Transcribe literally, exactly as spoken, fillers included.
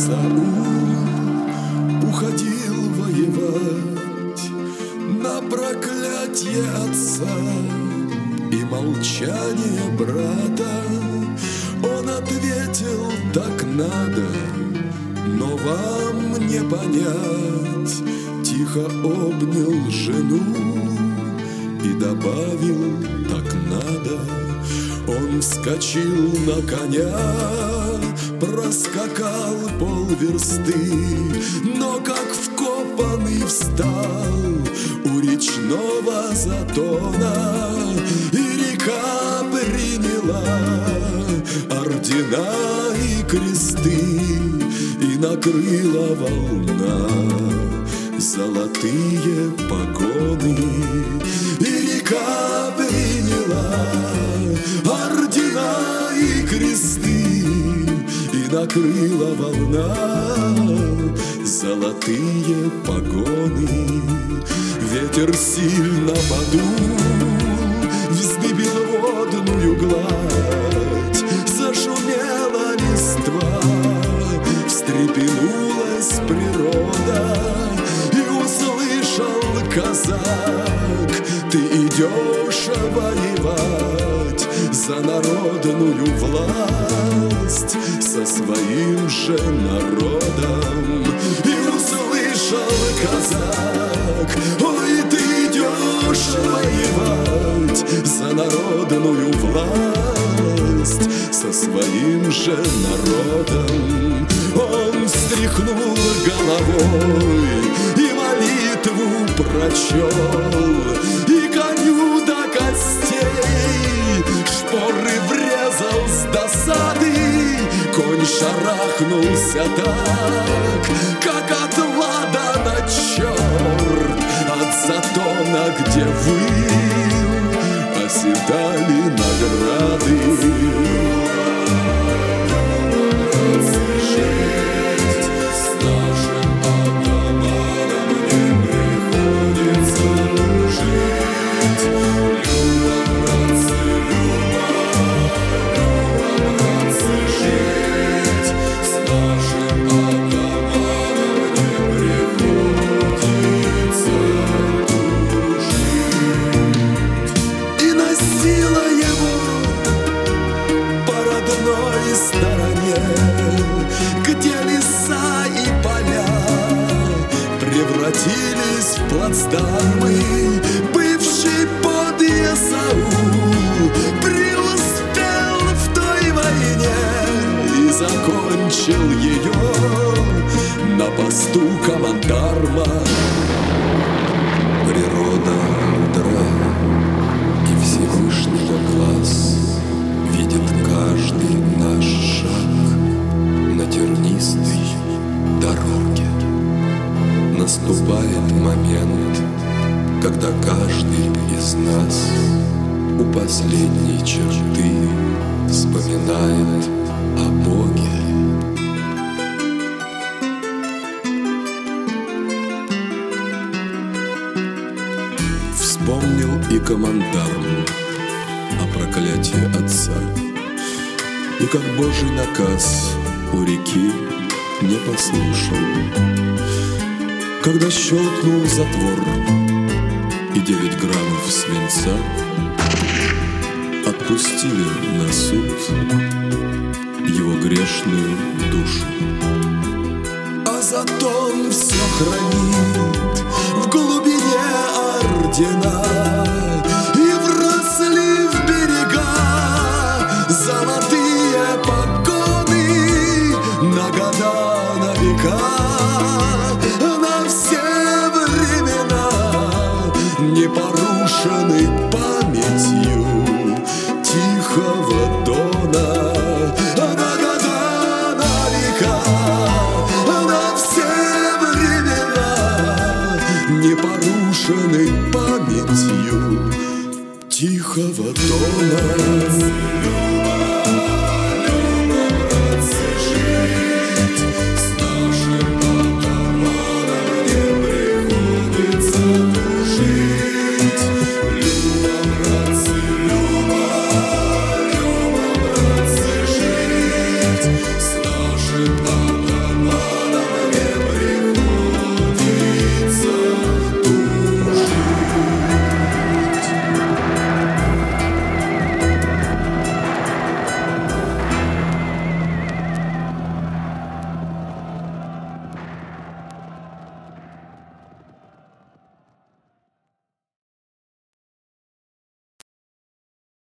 Саул уходил воевать на проклятье отца и молчание брата. Он ответил: так надо, но вам не понять. Тихо обнял жену и добавил: так надо. Он вскочил на коня, проскакал полверсты, но как вкопанный встал у речного затона, и река приняла ордена и кресты, и накрыла волна золотые погоны, и река приняла ордена и кресты, и накрыла волна золотые погоны. Ветер сильно подул, вздыбил водную гладь, зашумела листва, встрепенулась природа, и услышал казак: ты идешь воевать за народную власть со своим же народом. И услышал казак: ой, ты идешь воевать за народную власть со своим же народом. Он встряхнул головой и молитву прочел, и коню до костей шпоры врезал с досады. Конь шарахнулся так, как от ладана черт, от затона, где выл, оседали награды. Превратились в плацдармы, бывший подъезд Саул преуспел в той войне и закончил ее на посту командарма. Природа мудра, и Всевышнего глаз видит каждый наш шаг на тернистой дороге. Наступает момент, когда каждый из нас у последней черты вспоминает о Боге. Вспомнил и командарм о проклятии отца, и как Божий наказ у реки не послушал, когда щелкнул затвор и девять граммов свинца отпустили на суд его грешную душу. А затон все хранит в глубине ордена, и вросли в берега золотые погоны на года, на века. Непорушенный